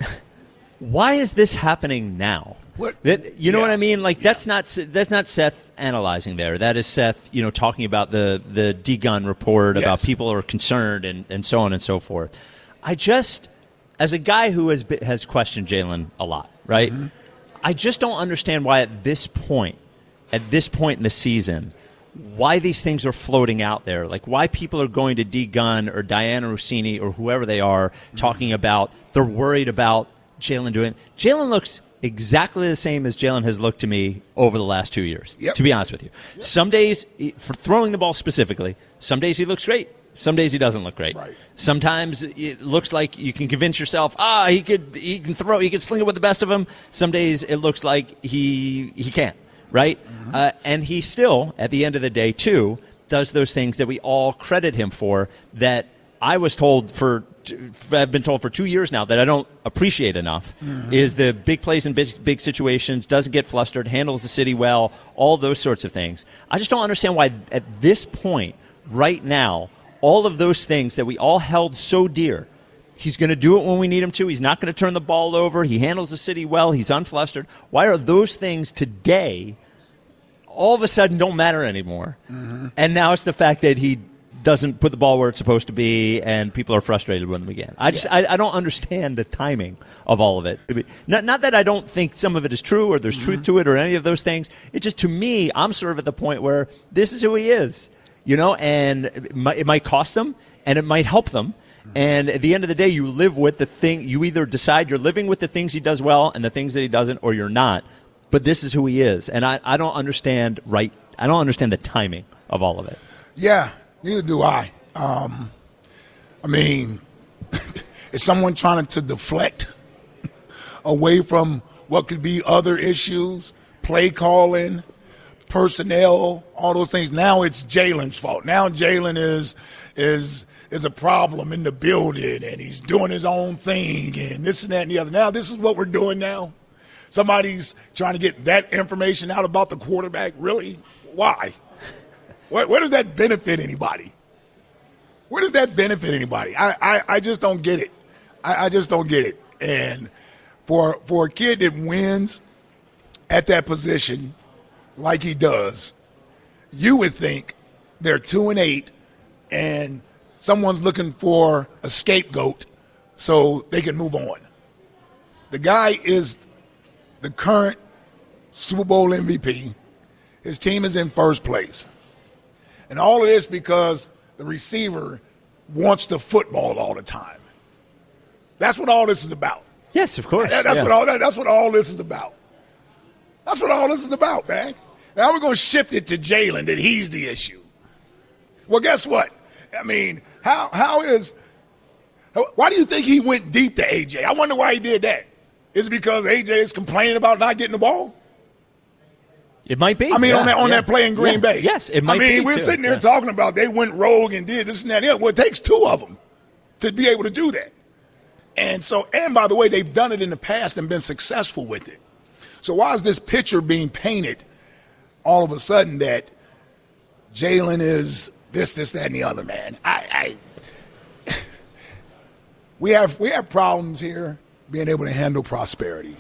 Why is this happening now? What that, you know yeah. what I mean? Like yeah. that's not that's not Seth analyzing there. That is Seth, you know, talking about the the D-Gun report yes. about people are concerned and, and so on and so forth. I just, as a guy who has been, has questioned Jalen a lot, right? Mm-hmm. I just don't understand why at this point, at this point in the season, why these things are floating out there. Like why people are going to D-Gun or Diana Rossini or whoever they are mm-hmm. talking about they're worried about Jalen doing. Jalen looks exactly the same as Jalen has looked to me over the last two years, yep. to be honest with you. Yep. Some days, for throwing the ball specifically, some days he looks great. Some days he doesn't look great. Right. Sometimes it looks like you can convince yourself, ah, he could he can throw, he can sling it with the best of them. Some days it looks like he he can't, right? Mm-hmm. Uh, and he still, at the end of the day, too, does those things that we all credit him for that I was told for, I've been told for two years now that I don't appreciate enough mm-hmm. is the big plays in big, big situations, doesn't get flustered, handles the city well, all those sorts of things. I just don't understand why at this point, right now, all of those things that we all held so dear, he's going to do it when we need him to, he's not going to turn the ball over, he handles the city well, he's unflustered. Why are those things today all of a sudden don't matter anymore? Mm-hmm. And now it's the fact that he doesn't put the ball where it's supposed to be, and people are frustrated with him again. I just, yeah. I, I don't understand the timing of all of it. Not, not that I don't think some of it is true or there's mm-hmm. truth to it or any of those things. It just, to me, I'm sort of at the point where this is who he is, you know, and it might, it might cost them and it might help them. Mm-hmm. And at the end of the day, you live with the thing. You either decide you're living with the things he does well and the things that he doesn't, or you're not. But this is who he is, and I, I don't understand right. I don't understand the timing of all of it. Yeah. Neither do I. Um, I mean, is someone trying to deflect away from what could be other issues, play calling, personnel, all those things? Now it's Jalen's fault. Now Jalen is is is a problem in the building, and he's doing his own thing, and this and that and the other. Now this is what we're doing now. Somebody's trying to get that information out about the quarterback. Really? Why? Where, where does that benefit anybody? Where does that benefit anybody? I, I, I just don't get it. I, I just don't get it. And for for a kid that wins at that position like he does, you would think they're two and eight and someone's looking for a scapegoat so they can move on. The guy is the current Super Bowl M V P. His team is in first place. And all of this because the receiver wants the football all the time. That's what all this is about. Yes, of course. That, that's, yeah. what all, that, that's what all this is about. That's what all this is about, man. Now we're going to shift it to Jalen, that he's the issue. Well, guess what? I mean, how how is – why do you think he went deep to A J? I wonder why he did that. Is it because A J is complaining about not getting the ball? It might be. I mean, yeah, on that on yeah. that play in Green yeah. Bay. Yes, it might be. I mean, be we're too. sitting there yeah. talking about they went rogue and did this and that. Yeah, well, it takes two of them to be able to do that. And so, and by the way, they've done it in the past and been successful with it. So why is this picture being painted all of a sudden that Jalen is this, this, that, and the other, man? I, I we have we have problems here being able to handle prosperity.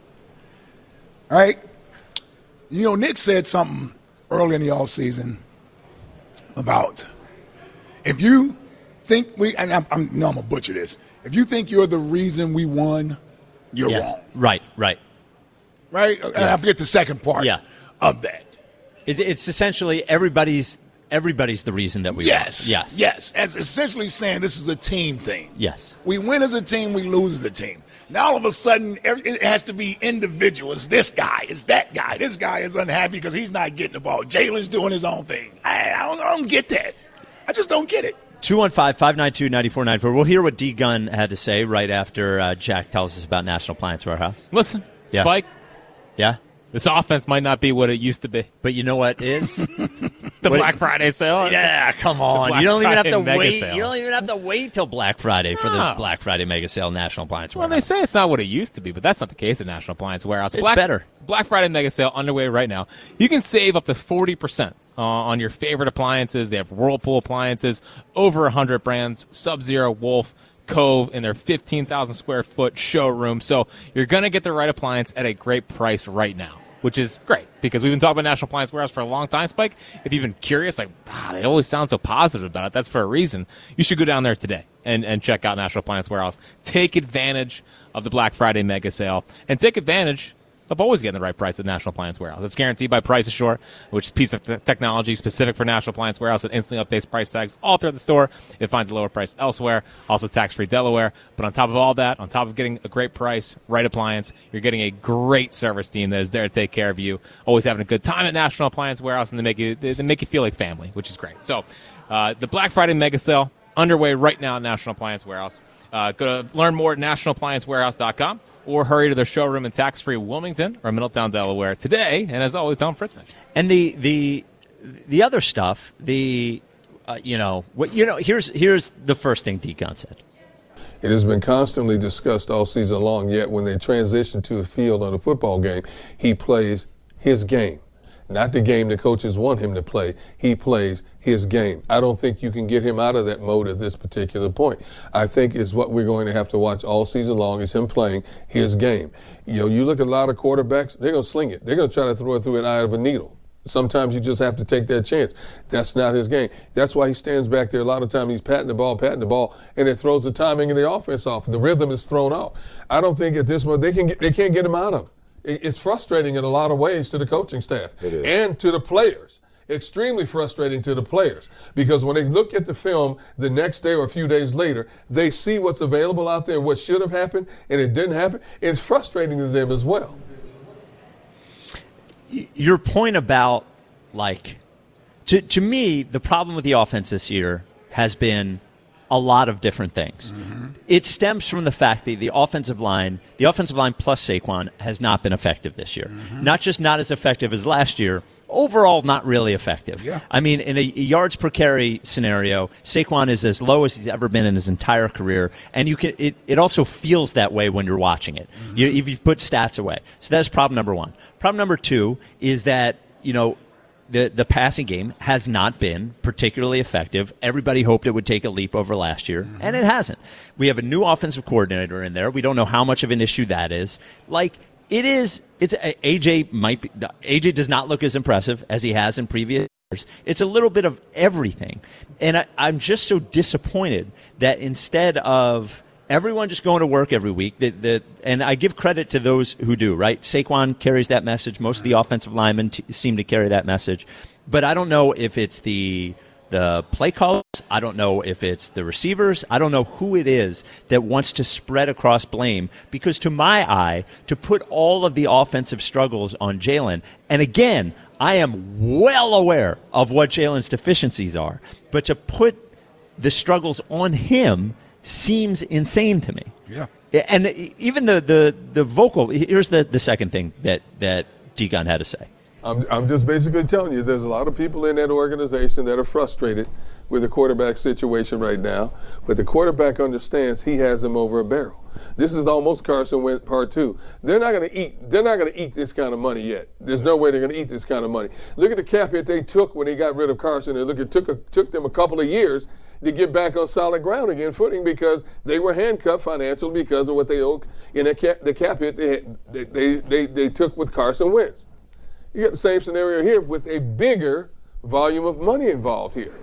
All right? You know, Nick said something early in the offseason about if you think we, and I'm, I'm no, I'm going to butcher this. If you think you're the reason we won, you're yes. wrong. Right, right. Right? And yes. I forget the second part yeah. of that. It's, it's essentially everybody's everybody's the reason that we yes. won. Yes. Yes. As essentially saying this is a team thing. Yes. We win as a team, we lose as a team. Now all of a sudden it has to be individual. It's this guy. It's that guy. This guy is unhappy because he's not getting the ball. Jalen's doing his own thing. I, I, don't, I don't get that. I just don't get it. two one five, five nine two, nine four nine four. We'll hear what D-Gun had to say right after uh, Jack tells us about National Appliance Warehouse. Listen, yeah. Spike. Yeah? This offense might not be what it used to be. But you know what is? the what Black Friday sale. Yeah, come on. You don't even have to wait. Sale. You don't even have to wait till Black Friday for no. the Black Friday mega sale National Appliance Warehouse. Well, Warehouse. they say it's not what it used to be, but that's not the case at National Appliance Warehouse. It's Black, better. Black Friday mega sale underway right now. You can save up to forty percent uh, on your favorite appliances. They have Whirlpool appliances, over one hundred brands, Sub-Zero, Wolf, Cove in their fifteen thousand square foot showroom. So you're going to get the right appliance at a great price right now, which is great because we've been talking about National Appliance Warehouse for a long time, Spike. If you've been curious, like, ah, they always sound so positive about it. That's for a reason. You should go down there today and, and check out National Appliance Warehouse. Take advantage of the Black Friday mega sale and take advantage of always getting the right price at National Appliance Warehouse. It's guaranteed by Price Assure, which is a piece of th- technology specific for National Appliance Warehouse that instantly updates price tags all throughout the store. It finds a lower price elsewhere, also tax-free Delaware. But on top of all that, on top of getting a great price, right appliance, you're getting a great service team that is there to take care of you. Always having a good time at National Appliance Warehouse, and they make you they, they make you feel like family, which is great. So uh, the Black Friday mega sale underway right now at National Appliance Warehouse. Uh, go to learn more at national appliance warehouse dot com or hurry to their showroom in tax-free Wilmington or Middletown, Delaware today. And as always, Tom Fritznick. And the the the other stuff, the uh, you know what you know. Here's here's the first thing Deacon said. It has been constantly discussed all season long. Yet when they transition to the field on a football game, he plays his game. Not the game the coaches want him to play. He plays his game. I don't think you can get him out of that mode at this particular point. I think is what we're going to have to watch all season long is him playing his game. You know, you look at a lot of quarterbacks, they're going to sling it. They're going to try to throw it through an eye of a needle. Sometimes you just have to take that chance. That's not his game. That's why he stands back there. A lot of times he's patting the ball, patting the ball, and it throws the timing of the offense off. The rhythm is thrown off. I don't think at this point they can get, they can't get him out of it. It's frustrating in a lot of ways to the coaching staff and to the players. Extremely frustrating to the players because when they look at the film the next day or a few days later, they see what's available out there and what should have happened and it didn't happen. It's frustrating to them as well. Your point about, like, to, to me, the problem with the offense this year has been a lot of different things. Mm-hmm. It stems from the fact that the offensive line, the offensive line plus Saquon, has not been effective this year. Mm-hmm. Not just not as effective as last year, overall not really effective. Yeah. I mean, in a yards per carry scenario, Saquon is as low as he's ever been in his entire career, and you can. It, it also feels that way when you're watching it. Mm-hmm. You, if you've put stats away. So that's problem number one. Problem number two is that, you know, The the passing game has not been particularly effective. Everybody hoped it would take a leap over last year, mm-hmm. and it hasn't. We have a new offensive coordinator in there. We don't know how much of an issue that is. Like, it is, it's A J might be, A J does not look as impressive as he has in previous years. It's a little bit of everything. And I, I'm just so disappointed that instead of everyone just going to work every week, that, that, and I give credit to those who do, right? Saquon carries that message. Most of the offensive linemen t- seem to carry that message. But I don't know if it's the the play callers. I don't know if it's the receivers. I don't know who it is that wants to spread across blame. Because to my eye, to put all of the offensive struggles on Jalen, and again, I am well aware of what Jalen's deficiencies are, but to put the struggles on him seems insane to me. Yeah. And even the, the, the vocal, here's the, the second thing that, that Deacon had to say. I'm, I'm just basically telling you there's a lot of people in that organization that are frustrated with the quarterback situation right now, but the quarterback understands he has them over a barrel. This is almost Carson Wentz part two. They're not going to eat. They're not going to eat this kind of money yet. There's no way they're going to eat this kind of money. Look at the cap hit they took when they got rid of Carson, and look, it took a, took them a couple of years to get back on solid ground again, footing, because they were handcuffed financially because of what they owed in the cap, the cap hit they, had, they, they, they, they took with Carson Wentz. You got the same scenario here with a bigger volume of money involved here.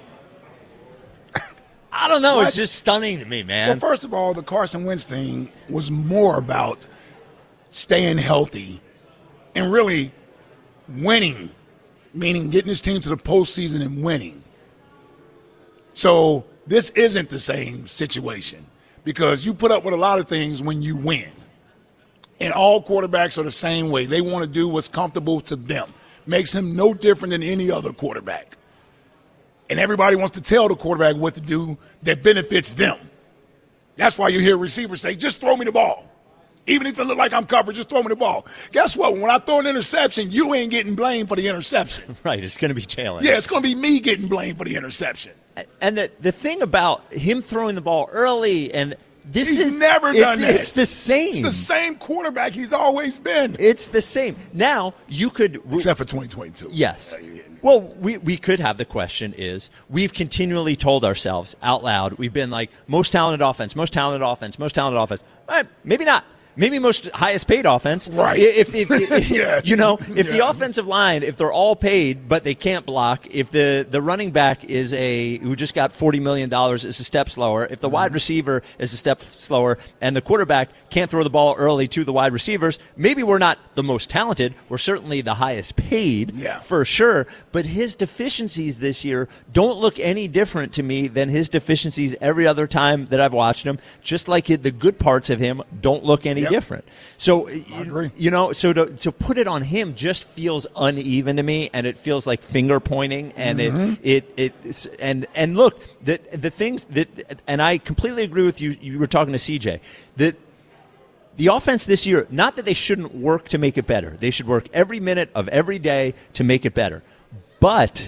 I don't know. It's just stunning to me, man. Well, first of all, the Carson Wentz thing was more about staying healthy and really winning, meaning getting his team to the postseason and winning. So this isn't the same situation because you put up with a lot of things when you win. And all quarterbacks are the same way. They want to do what's comfortable to them. Makes him no different than any other quarterback. And everybody wants to tell the quarterback what to do that benefits them. That's why you hear receivers say, just throw me the ball. Even if it look like I'm covered, just throw me the ball. Guess what? When I throw an interception, you ain't getting blamed for the interception. Right. It's going to be challenged. Yeah, it's going to be me getting blamed for the interception. And the, the thing about him throwing the ball early and – This he's is, never done it's, that. It's the same. It's the same quarterback he's always been. It's the same. Now, you could – Except for twenty twenty-two. Yes. Well, we, we could have the question is, we've continually told ourselves out loud, we've been like, most talented offense, most talented offense, most talented offense. Eh, maybe not. Maybe most highest paid offense. Right. If, if, if yeah. you know, if yeah. the offensive line, if they're all paid but they can't block, if the, the running back is a who just got forty million dollars is a step slower, if the mm-hmm. wide receiver is a step slower, and the quarterback can't throw the ball early to the wide receivers, maybe we're not the most talented. We're certainly the highest paid yeah. for sure. But his deficiencies this year don't look any different to me than his deficiencies every other time that I've watched him. Just like the good parts of him don't look any Yep. different. So, agree. you know, so to, to put it on him just feels uneven to me, and it feels like finger pointing, and mm-hmm. it, it, it's, and, and look, the, the things that, and I completely agree with you, you were talking to C J, that the offense this year, not that they shouldn't work to make it better. They should work every minute of every day to make it better. But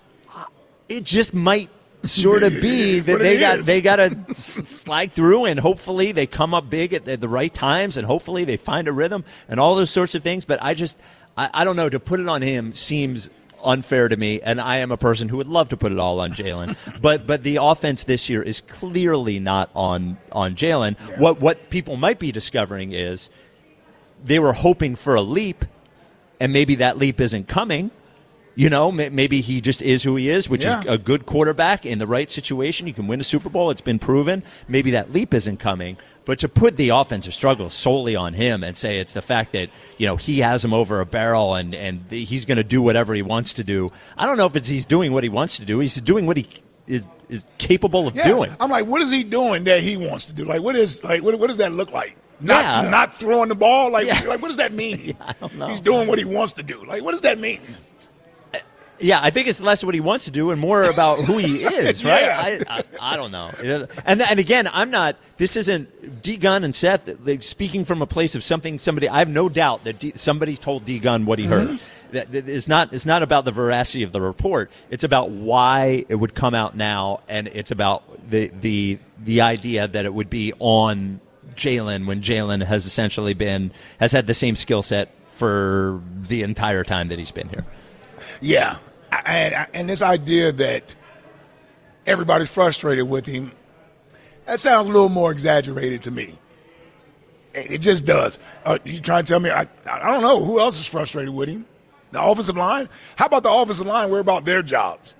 it just might sort of be that they got is. they got to slide through, and hopefully they come up big at the, the right times, and hopefully they find a rhythm and all those sorts of things. But I just I, I don't know, to put it on him seems unfair to me, and I am a person who would love to put it all on Jalen. but but the offense this year is clearly not on on Jalen. Yeah. What what people might be discovering is they were hoping for a leap, and maybe that leap isn't coming. You know, maybe he just is who he is, which yeah. is a good quarterback in the right situation. You can win a Super Bowl. It's been proven. Maybe that leap isn't coming. But to put the offensive struggles solely on him and say it's the fact that, you know, he has him over a barrel and, and he's going to do whatever he wants to do. I don't know if it's he's doing what he wants to do. He's doing what he is is capable of yeah. doing. I'm like, what is he doing that he wants to do? Like, what is like what, what does that look like? Not Yeah. not throwing the ball? Like, Yeah. like what does that mean? Yeah, I don't know. He's doing what he wants to do. Like, what does that mean? Yeah, I think it's less what he wants to do and more about who he is, right? Yeah. I, I I don't know. And and again, I'm not. This isn't D Gunn and Seth like, speaking from a place of something. Somebody, I have no doubt that D, somebody told D Gunn what he heard. Mm-hmm. That, that it's not. It's not about the veracity of the report. It's about why it would come out now, and it's about the the the idea that it would be on Jalen when Jalen has essentially been has had the same skill set for the entire time that he's been here. Yeah. And, and this idea that everybody's frustrated with him, that sounds a little more exaggerated to me. It just does. Uh, you trying to tell me, I, I don't know, who else is frustrated with him? The offensive line? How about the offensive line worry about their jobs?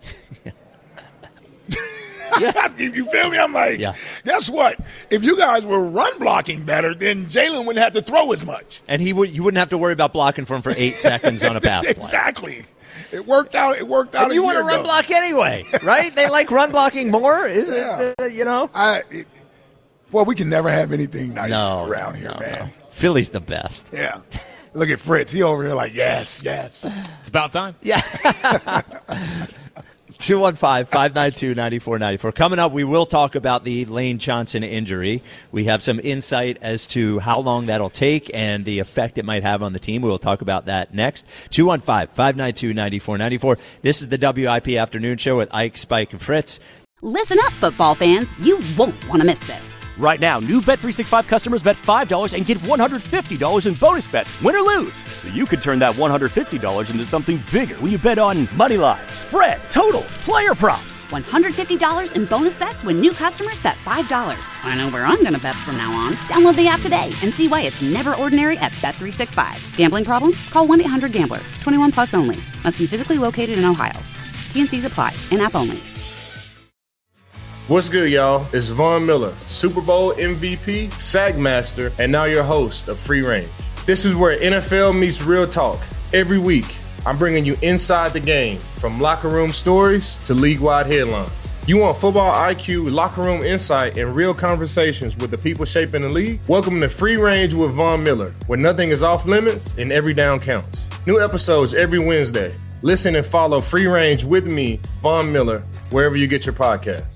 Yeah. You feel me? I'm like, yeah. Guess what? If you guys were run blocking better, then Jalen wouldn't have to throw as much. And he would. You wouldn't have to worry about blocking for him for eight seconds on a pass play. Exactly. It worked out. It worked out. And you want to run ago. block anyway, right? They like run blocking more, is yeah. it? Uh, you know. I. It, well, we can never have anything nice no, around here, no, man. No. Philly's the best. Yeah. Look at Fritz. He over here like, yes, yes. It's about time. Yeah. two one five, five nine two, nine four nine four. Coming up, we will talk about the Lane Johnson injury. We have some insight as to how long that'll take and the effect it might have on the team. We will talk about that next. two one five, five nine two, nine four nine four. This is the W I P Afternoon Show with Ike, Spike, and Fritz. Listen up, football fans. You won't want to miss this. Right now, new Bet three sixty-five customers bet five dollars and get one hundred fifty dollars in bonus bets, win or lose. So you could turn that one hundred fifty dollars into something bigger when you bet on money line, spread, totals, player props. one hundred fifty dollars in bonus bets when new customers bet five dollars. I know where I'm going to bet from now on. Download the app today and see why it's never ordinary at Bet three sixty-five. Gambling problem? Call one eight hundred gambler. twenty-one plus only. Must be physically located in Ohio. T N Cs apply. In-app only. What's good, y'all? It's Von Miller, Super Bowl M V P, Sack Master, and now your host of Free Range. This is where N F L meets real talk. Every week, I'm bringing you inside the game, from locker room stories to league-wide headlines. You want football I Q, locker room insight, and real conversations with the people shaping the league? Welcome to Free Range with Von Miller, where nothing is off limits and every down counts. New episodes every Wednesday. Listen and follow Free Range with me, Von Miller, wherever you get your podcasts.